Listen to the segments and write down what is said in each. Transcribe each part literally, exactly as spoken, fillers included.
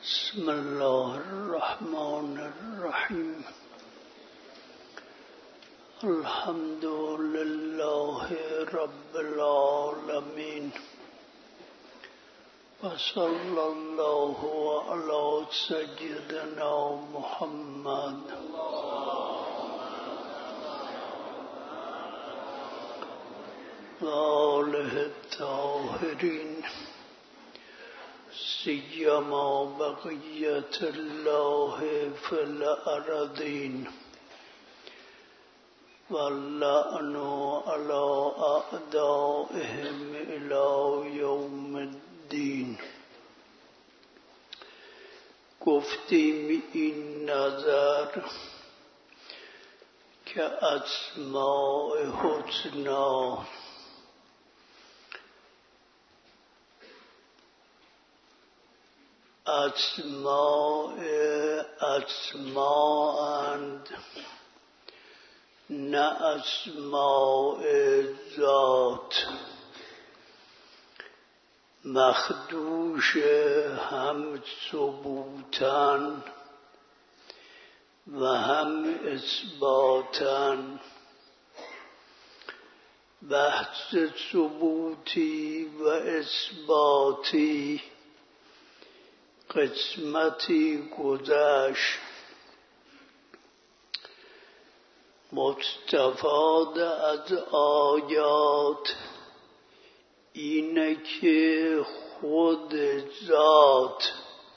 بسم الله الرحمن الرحیم. الحمد لله رب العالمین و صلی الله علی سیدنا محمد و آله الطاهرین، سیما بقیت الله فی الارضین واللعن علی اعدائهم الی یوم الدین. گفتیم این نظر که اسماء حسنا اسماء اسماءند، نه اسماء ذات. مخدوش هم ثبوتاً و هم اثباتاً. بحث ثبوتی و اثباتی قسمتی گذشت. مستفاد از آیات اینه که خود ذات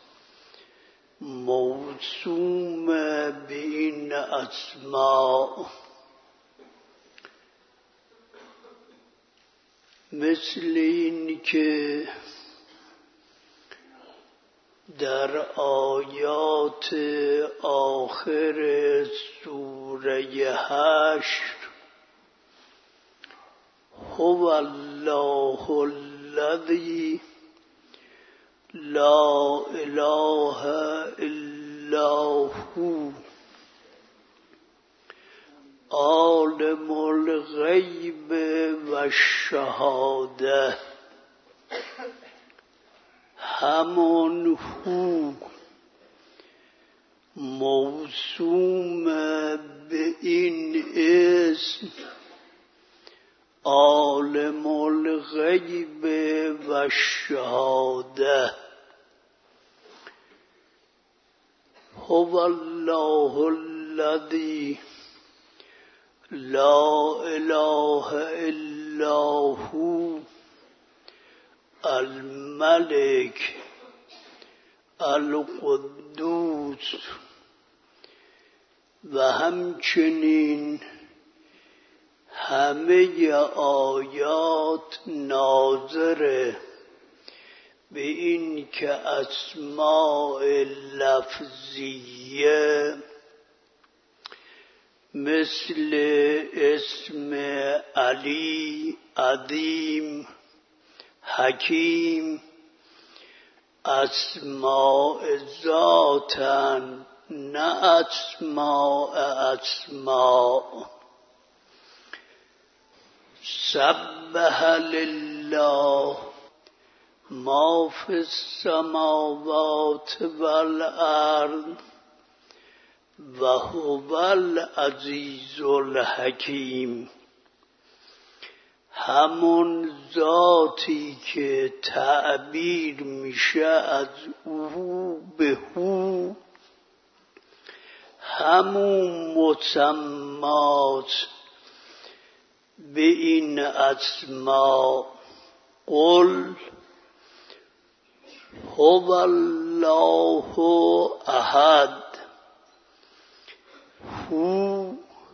موسوم به این اسماء، مثل این که در آیات آخر سوره هشت هو الله الذی لا اله الا هو عالم الغیب و الشهاده، همون هو موسوم به این اسم عالم الغیب و الشهاده. هو الله الذی لا اله الا هو الملک القدوس. و همچنین همه آیات ناظر به این که اسماء لفظیه مثل اسم علی، عظیم، حکیم اسماء ذاتن، نه اسماء اسماء. سبح لله ما فی السماوات والارض و هو العزیز الحکیم. همون ذاتی که تعبیر میشه از او به هو، همون مسمات به این اسماء. قل هو الله احد. هو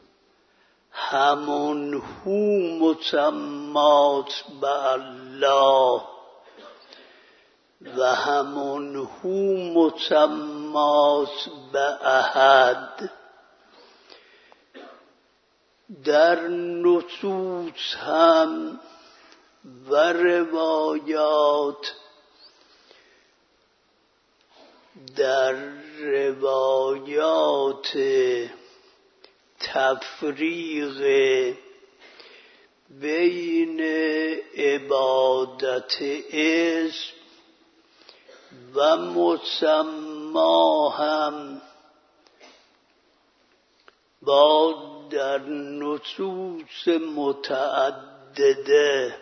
همون هو مسمات به الله و همون هو مسمات به احد. در نصوص هم و روایات، در روایات تفریق بین عبادت اسم و مسما هم با در نصوص متعدده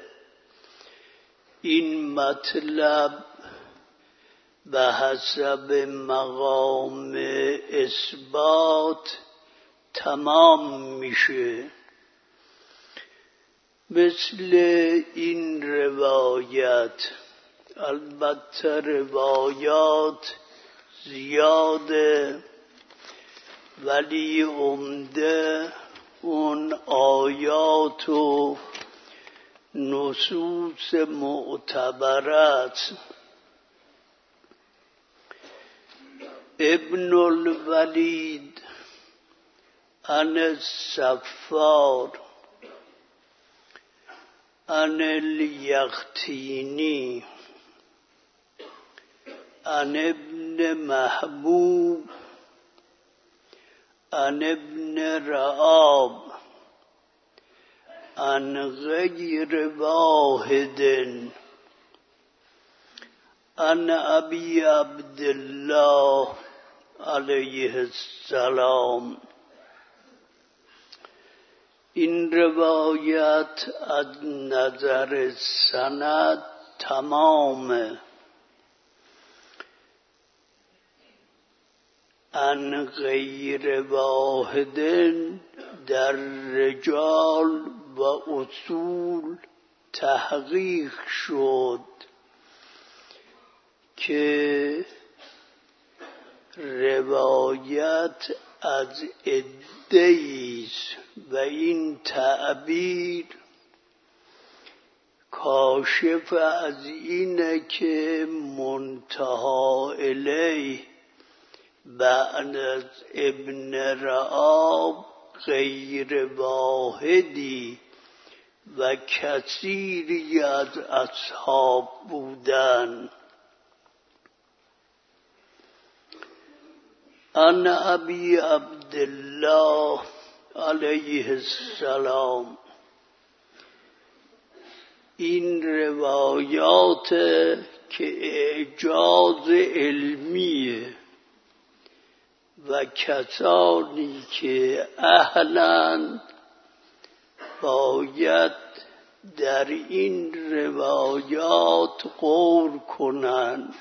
این مطلب به حسب مقام اثبات تمام میشه. مثل این روایت، البته روایات زیاده ولی عمده اون آیات و نصوص معتبرات. ابن الولید عن الصفار عن الیقطینی عن ابن محبوب عن ابن رعاب عن غیر واحد عن ابی عبدالله علیه السلام. این روایت از نظر سند تمامه. عن غیر واحد در رجال و اصول تحقیق شد که روایت از عده‌ایست و این تعبیر کاشف از اینه که منتهی الیه بعد از ابن رعاب غیر واحدی و کثیری از اصحاب بودن. عن ابی عبدالله علیه السلام. این روایات که اعجاز علمیه و کسانی که اهلند باید در این روایات غور کنند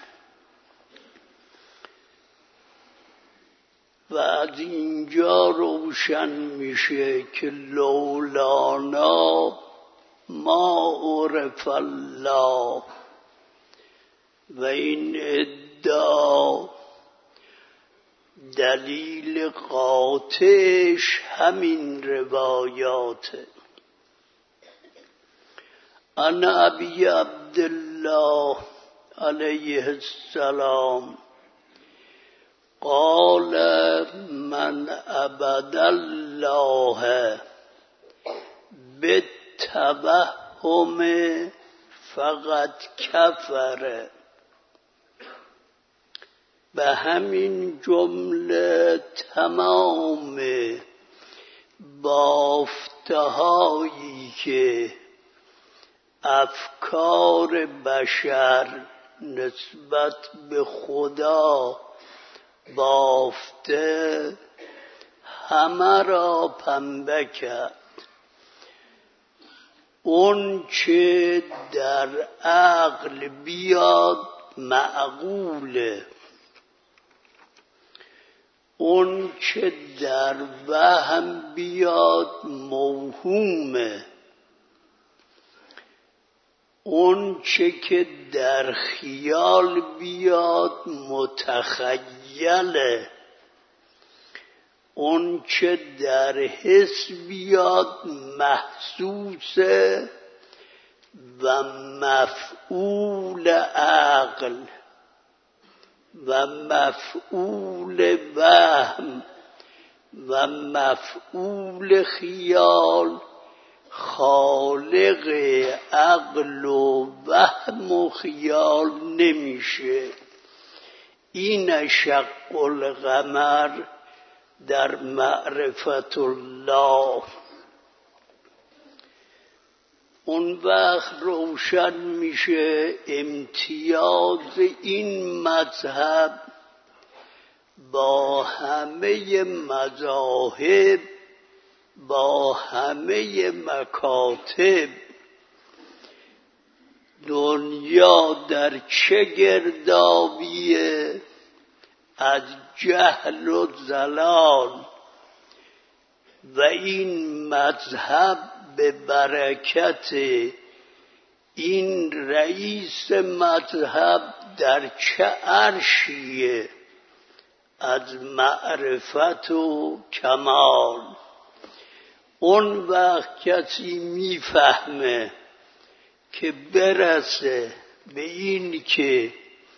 و از اینجا روشن میشه که لولانا ما عرف الله و این ادعا دلیل قاطعش همین روایاته. عن ابی عبدالله علیه السلام قال من عبد الله بالتوهم فقد کفر. به همین جمله تمام بافتهایی که افکار بشر نسبت به خدا بافته همه را پنبه کرد. اون چه در عقل بیاد معقوله، اون چه در وهم بیاد موهومه، اون چه که در خیال بیاد متخیله، اون چه در حس بیاد محسوسه و مفعول عقل و مفعول وهم و مفعول خیال خالق عقل و وهم و خیال نمیشه. این شق القمر در معرفت الله. اون وقت روشن میشه امتیاز این مذهب با همه مذاهب، با همه مکاتب. دنیا در چه گردابیه؟ از جهل و ضلال، و این مذهب به برکت این رئیس مذهب در چه عرشیه؟ از معرفت و کمال. اون وقت کسی میفهمه که برسه به این که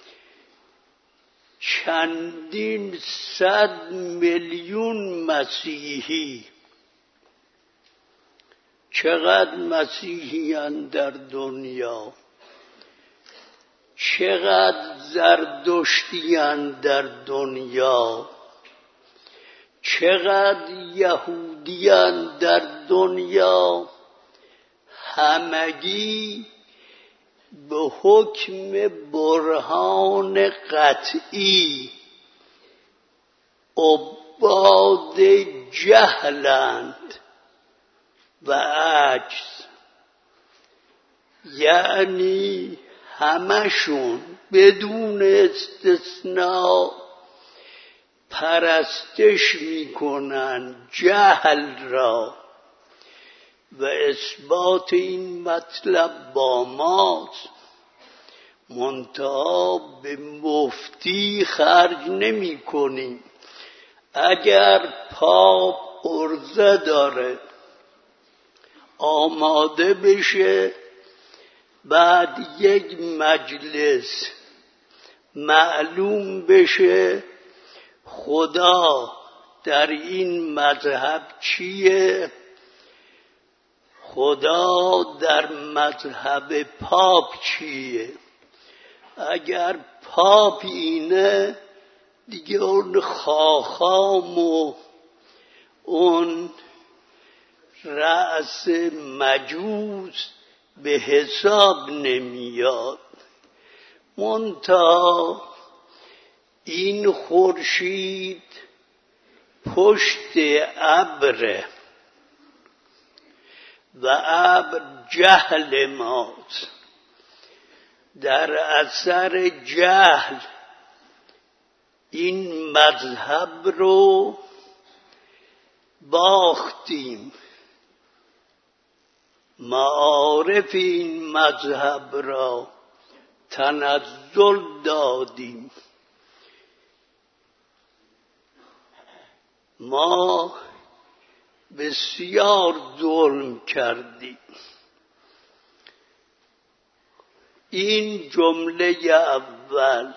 چندین صد میلیون مسیحی، چقدر مسیحیان در دنیا، چقدر زردشتیان در دنیا، چقدر یهودیان در دنیا، همگی به حکم برهان قطعی عباد جهلند و عجز. یعنی همشون بدون استثناء پرستش میکنن جهل را، و اثبات این مطلب با ماست. منتها به مفتی خرج نمی کنیم. اگر پاپ عرضه داره آماده بشه، بعد یک مجلس معلوم بشه خدا در این مذهب چیه، خدا در مذهب پاپ چیه. اگر پاپ اینه، دیگه اون خاخام و اون رأس مجوس به حساب نمیاد. منتها این خورشید پشت ابره و ابر جهل ماست. در اثر جهل این مذهب رو باختیم، معارف این مذهب را تنزل دادیم. ما بسیار ظلم کردیم. این جمله اول.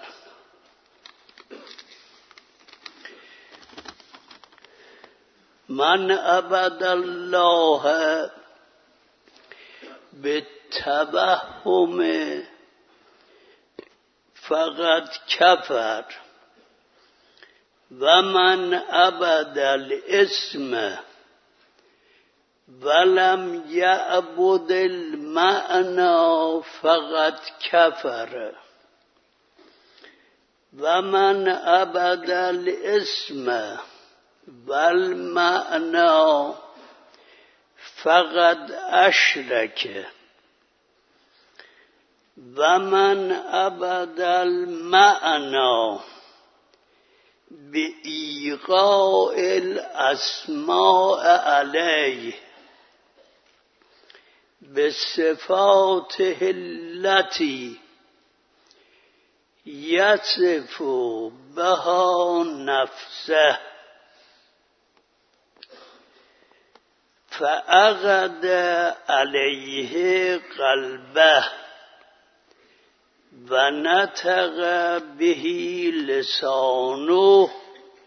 من عبد الله به توهم فقط کفر، و من عبد الاسم ولم یعبد المعنى فقط کفر، و من عبد الاسم والمعنى فقط اشرک، و من عبد المعنى بإيقاع الأسماء عليه بصفاته التي يصف بها نفسه، فعقد عليه قلبه و نطق به لسانه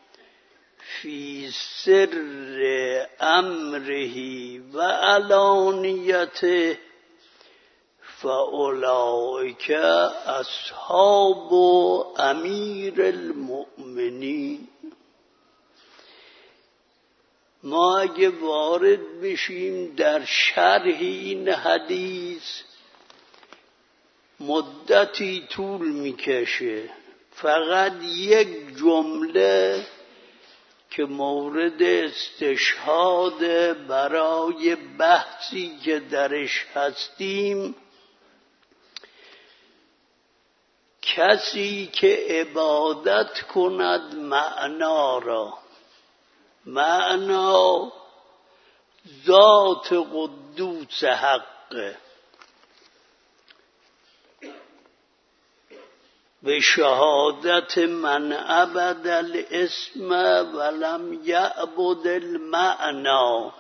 فی سر امره و علانیته، فاولئک اصحاب امیر المؤمنین. ما اگه وارد بشیم در شرح این حدیث مدتی طول میکشه. فقط یک جمله که مورد استشهاد برای بحثی که درش هستیم، کسی که عبادت کند معنا را، معنا ذات قدوس حقه، به شهادت من عبد الاسم ولم یعبد المعنا،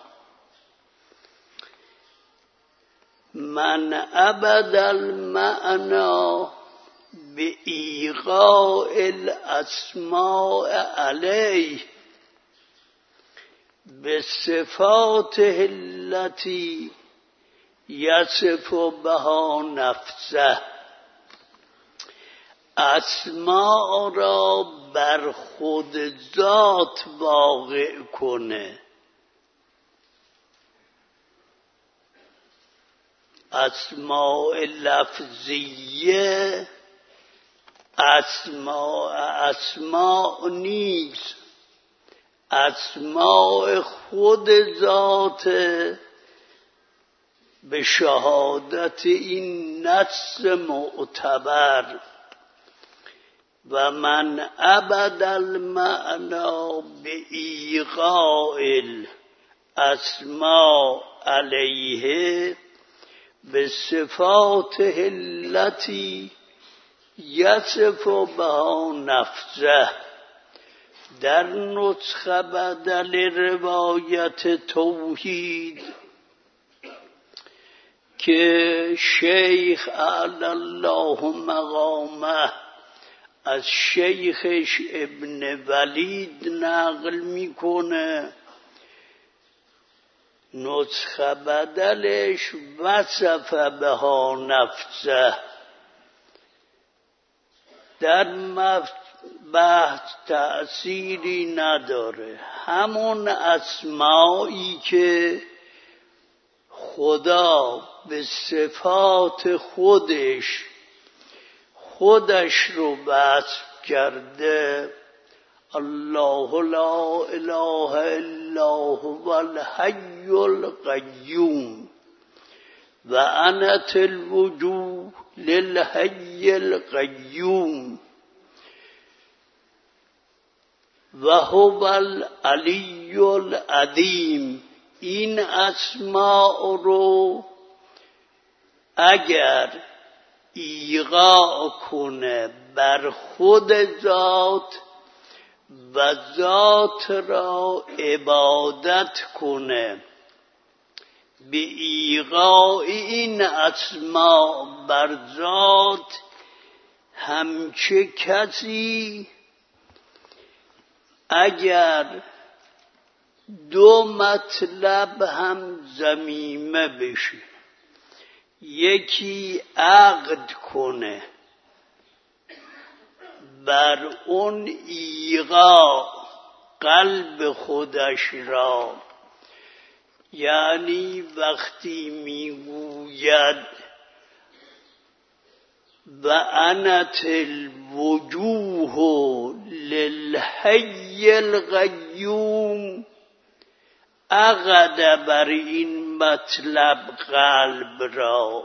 من عبد المعنا به ایقاع الاسماء علیه به صفات التي یصف بها نفسه، اسماء را بر خود ذات واقع کنه. اسماء لفظیه اسماء اسماء نیست، اسماء خود ذات. به شهادت این نص معتبر و من عبد المعنا به ایقاع الاسماء علیه به صفات التي یصف بها نفسه، در نسخه بدل روایت توحید که شیخ اعلی الله مقامه از شیخش ابن ولید نقل میکنه، نسخه بدلش وصف بها نفسه. در بحث تأثیری نداره، همون اسمایی که خدا به صفات خودش خودش رو وصف کرده، الله لا اله الا هو الحی القیوم و عنت الوجوه للحی القیوم و هو العلی العظیم. این اسماء رو اگر ایقاع کنه بر خود ذات و ذات را عبادت کنه، به ایقاع این اسماء بر ذات، همچه کسی اگر دو مطلب هم ضمیمه بشه، یکی عقد کنه بر اون ایقاع قلب خودش را، یعنی وقتی میگوید و عنت الوجوه للحی القیوم، عقد بر این مطلب قلب را.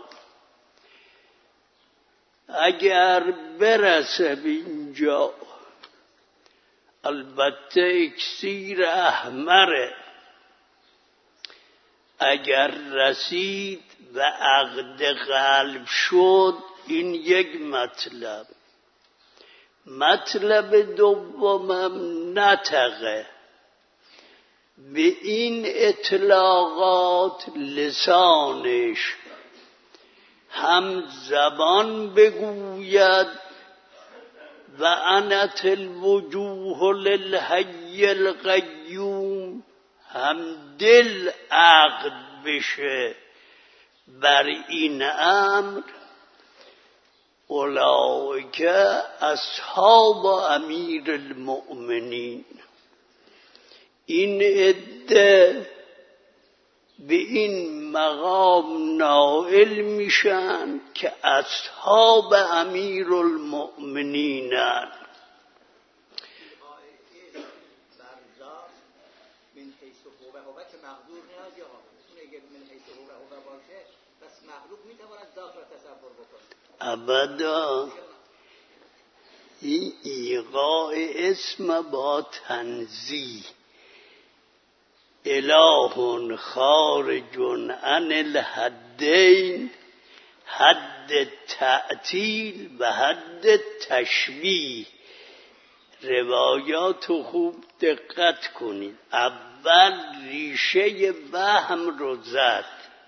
اگر برسه به اینجا، البته اکسیر احمره، اگر رسید و عقد قلب شد، این یک مطلب. مطلب دومم نطقه، به این اطلاقات لسانش هم زبان بگوید و عنت الوجوه للحی القیوم، هم دل عقد بشه بر این امر. اولئک اصحاب امیر المؤمنین، این عده به این مقام نائل میشن که اصحاب امیرالمؤمنینن. ابدا این ایقاع اسم با تنزیه، اله خارج عن الحدین، حد تعطیل و حد تشبیه. روایات خوب دقت کنید. اول ریشه وهم رو زد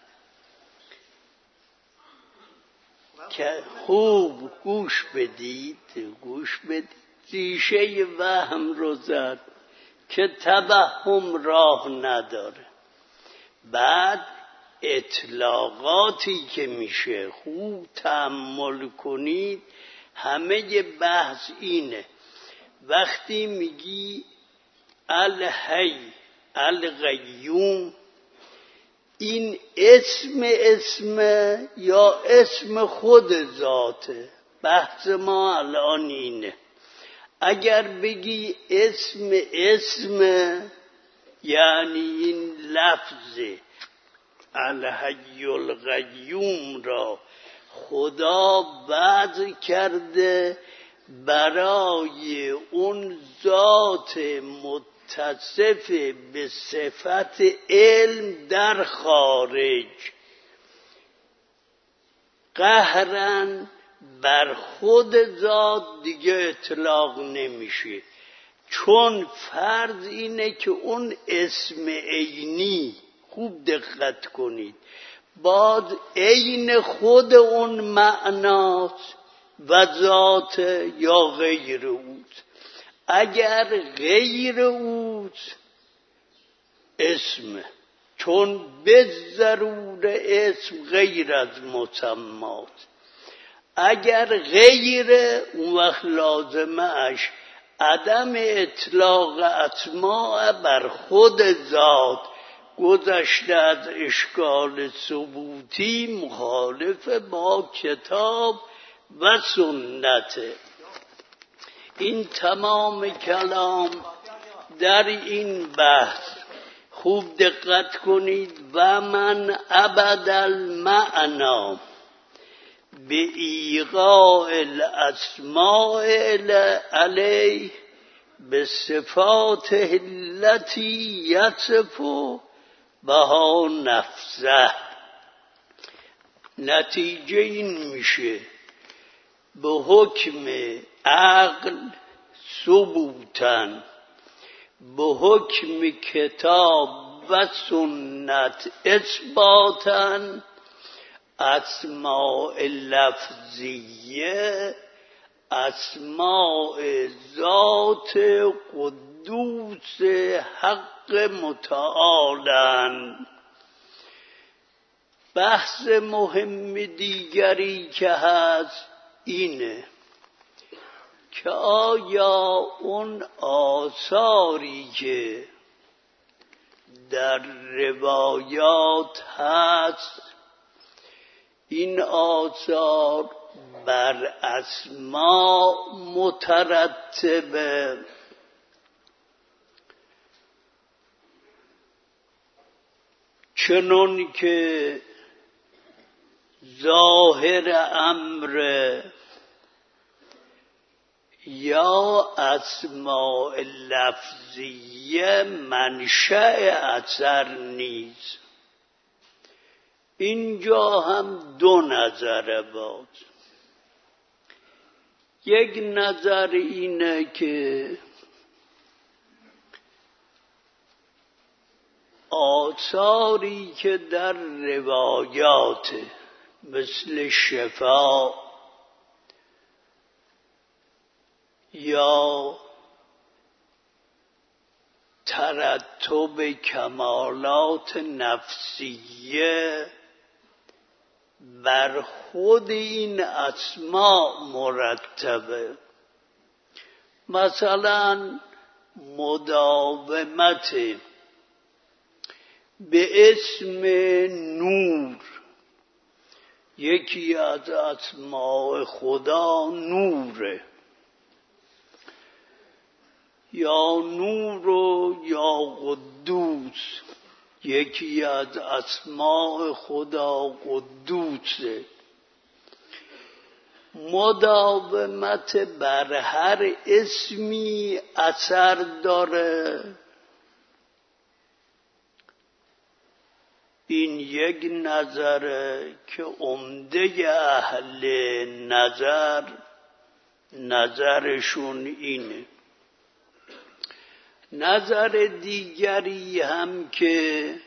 که خوب گوش بدید گوش بدید ریشه وهم رو زد که توهم راه نداره. بعد اطلاقاتی که میشه خوب تأمل کنید. همه بحث اینه وقتی میگی الحی القیوم، این اسم اسم یا اسم خود ذاته؟ بحث ما الان اینه. اگر بگی اسم اسم یعنی این لفظ الحی القیوم را خدا وضع کرده برای اون ذات متصف به صفت علم در خارج، قهرن بر خود ذات دیگه اطلاق نمیشه. چون فرض اینه که اون اسم عینی، خوب دقت کنید، باز عین خود اون معناست و ذات یا غیر اوست. اگر غیر اوست اسم، چون به ضرور اسم غیر از مسمات. اگر غیر اون وقت لازمش عدم اطلاق اسماء بر خود ذات، گذشته از اشکال ثبوتی، مخالف با کتاب و سنته. این تمام کلام در این بحث. خوب دقت کنید. و من ابد المعنا به ایقاع الاسماء علیه به صفات التی یصف بها نفسه. نتیجه این میشه به حکم عقل ثبوتن، به حکم کتاب و سنت اثباتن، اسماء لفظیه اسماء ذات قدوس حق متعالن. بحث مهم دیگری که هست اینه که آیا اون آثاری که در روایات هست، این آثار بر اسماء مترتبه چنون که ظاهر امر، یا اسماء لفظیه منشأ اثر نیست؟ اینجا هم دو نظر باز. یک نظر اینه که آثاری که در روایات مثل شفا یا ترتب کمالات نفسیه بر خود این اسماء مرتبه. مثلا مداومت به اسم نور. یکی از اسماء خدا نوره، یا نور و یا قدوس. یکی از اسماء خدا قدوسه. مداومت بر هر اسمی اثر داره. این یک نظره که عمده اهل نظر نظرشون اینه. نظر دیگری هم که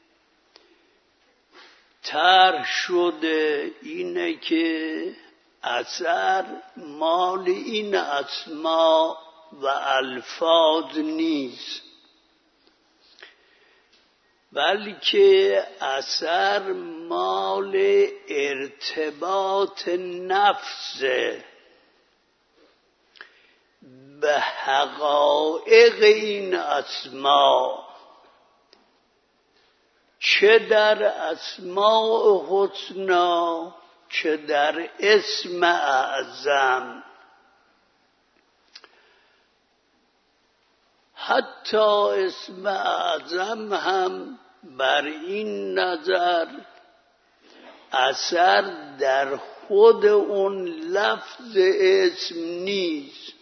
طرح شده اینه که اثر مال این اسما و الفاظ نیست، بلکه اثر مال ارتباط نفسه به حقایق این اسما، چه در اسماء حسنا چه در اسم اعظم. حتی اسم اعظم هم بر این نظر اثر در خود اون لفظ اسم نیست،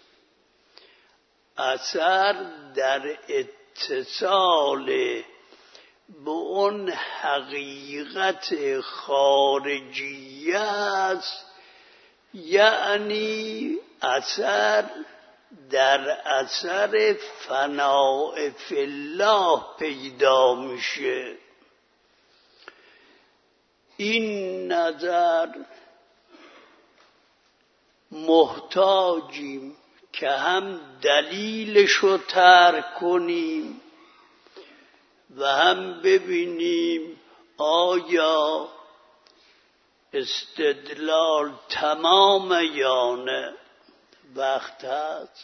اثر در اتصال به اون حقیقت خارجی است. یعنی اثر در اثر فناء فی الله پیدا میشه. این نظر محتاجیم که هم دلیلشو ترک کنیم و هم ببینیم آیا استدلال تمام یا نه. وقت هست.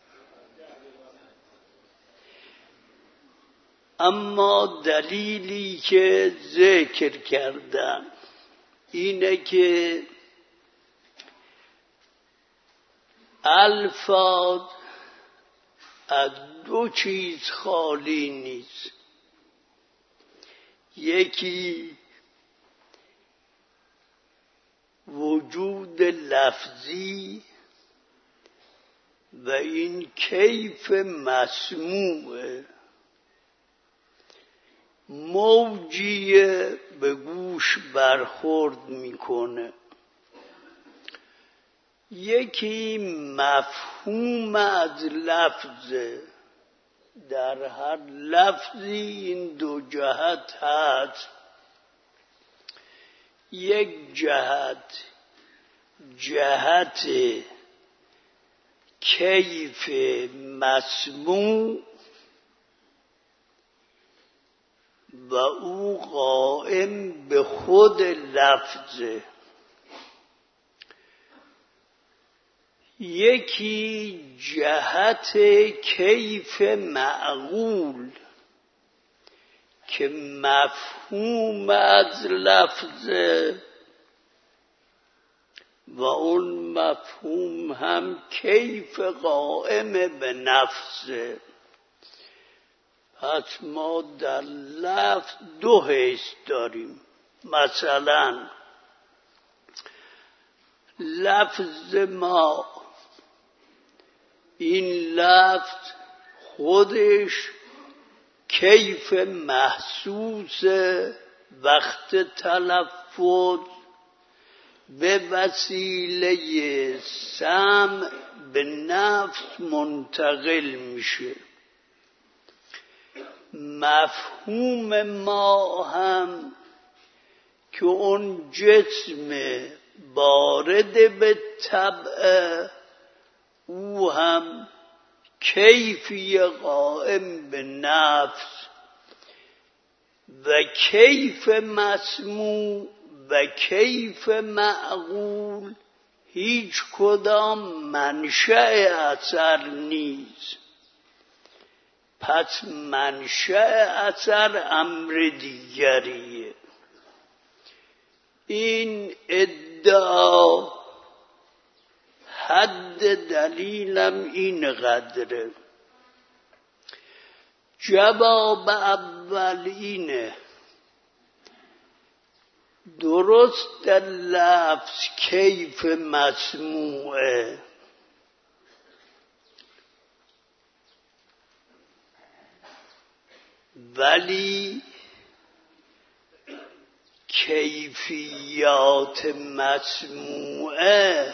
اما دلیلی که ذکر کردم اینه که الفاظ از دو چیز خالی نیست. یکی وجود لفظی و این کیف مسموعه، موجیه به گوش برخورد میکنه. یکی مفهوم از لفظه، در هر لفظی این دو جهت هست. یک جهت جهت کیف مسموع و او قائم به خود لفظه. یکی جهت کیف معقول که مفهوم از لفظه و اون مفهوم هم کیف قائم به نفسه. پس ما در لفظ دو حیث داریم. مثلا لفظ ما، این لفظ خودش کیف محسوس وقت تلفظ به وسیله سمع به نفس منتقل میشه. مفهوم ما هم که اون جسم بارد به طبع، او هم کیفی قائم به نفس و کیف مسموع و کیف معقول هیچ کدام منشأ اثر نیست. پس منشأ اثر امر دیگریه. این ادعا حد دلیلم این قدره. جواب اول اینه: درست در لفظ کیف مسموعه، ولی کیفیات مسموعه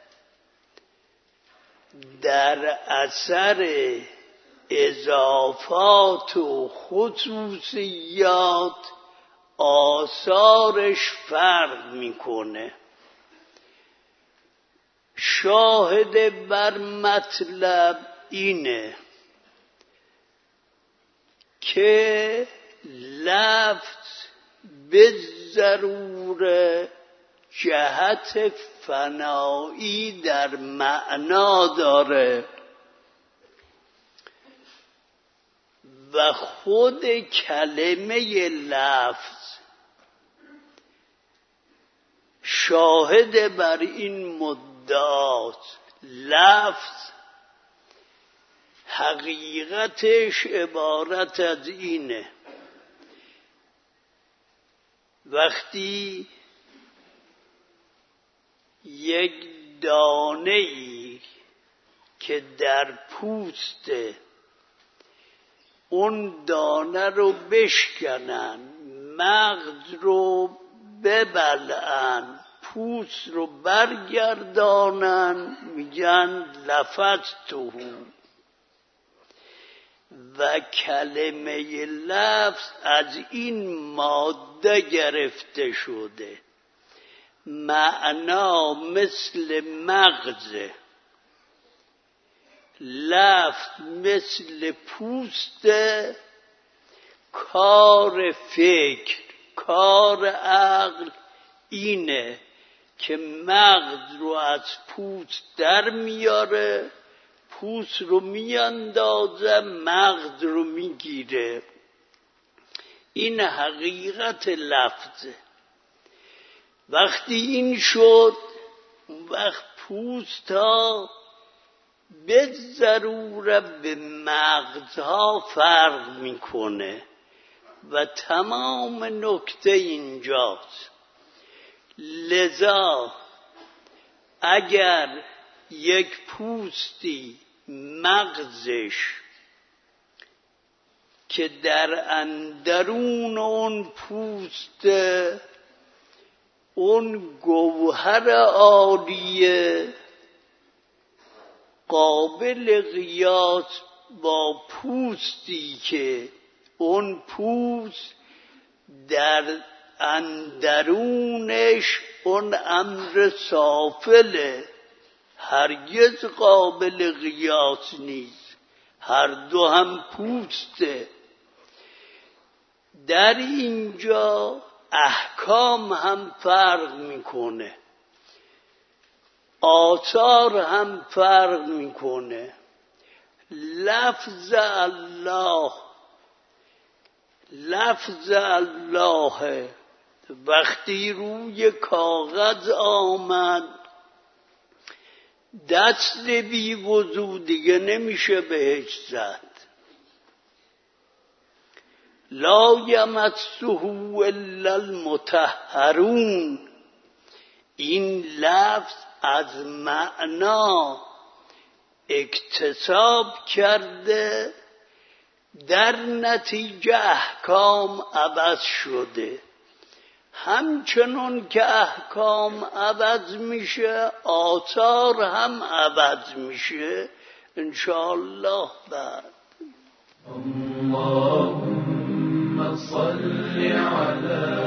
در اثر اضافات و خصوصیات آثارش فرق میکنه. شاهد بر مطلب اینه که لفظ به ضرور جهت فنایی در معنا داره و خود کلمه لفظ شاهد بر این مدعاست. لفظ حقیقتش عبارت از اینه: وقتی یک دانه‌ای که در پوسته اون دانه رو بشکنن، مغز رو ببلعن، پوست رو برگردانن، میگن لفظته. و کلمه لفظ از این ماده گرفته شده. معنا مثل مغزه، لفظ مثل پوسته. کار فکر، کار عقل اینه که مغز رو از پوست در میاره، پوست رو میاندازه، مغز رو میگیره. این حقیقت لفظه. وقتی این شد، وقت پوست ها به ضرورت به مغزها فرق میکنه و تمام نکته اینجاست. لذا اگر یک پوستی مغزش که در اندرون اون پوست اون گوهر عالیه قابل قیاس با پوستی که اون پوست در اندرونش اون امر سافله، هرگز قابل قیاس نیست. هر دو هم پوسته. در اینجا احکام هم فرق میکنه، آثار هم فرق میکنه. لفظ الله لفظ الله وقتی روی کاغذ آمد، دست بی وضو دیگه نمیشه بهش زد. لا یمسه الا المطهرون. این لفظ از معنا اکتساب کرده، در نتیجه احکام عوض شده. همچنون که احکام عوض میشه، آثار هم عوض میشه انشاءالله. بعد اللهم صل علی